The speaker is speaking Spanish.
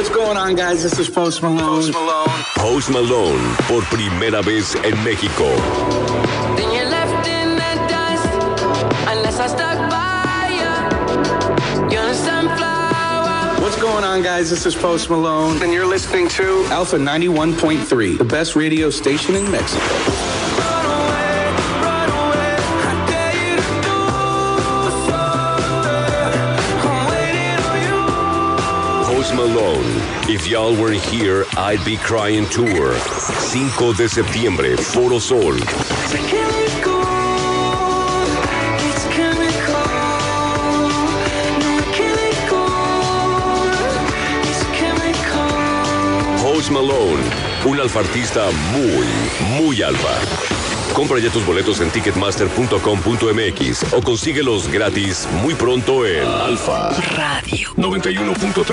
What's going on, guys? This is Post Malone. Post Malone, por primera vez en México. Then you're left in the dust, unless I stuck by you. You're a sunflower. What's going on, guys? This is Post Malone. And you're listening to Alpha 91.3, the best radio station in Mexico. Post Malone, If Y'all Weren't Here, I'd Be Crying Tour. 5 de septiembre, Foro Sol. Post Malone, un alfartista muy alfa. Compra ya tus boletos en ticketmaster.com.mx o consíguelos gratis muy pronto en Alfa Radio 91.3.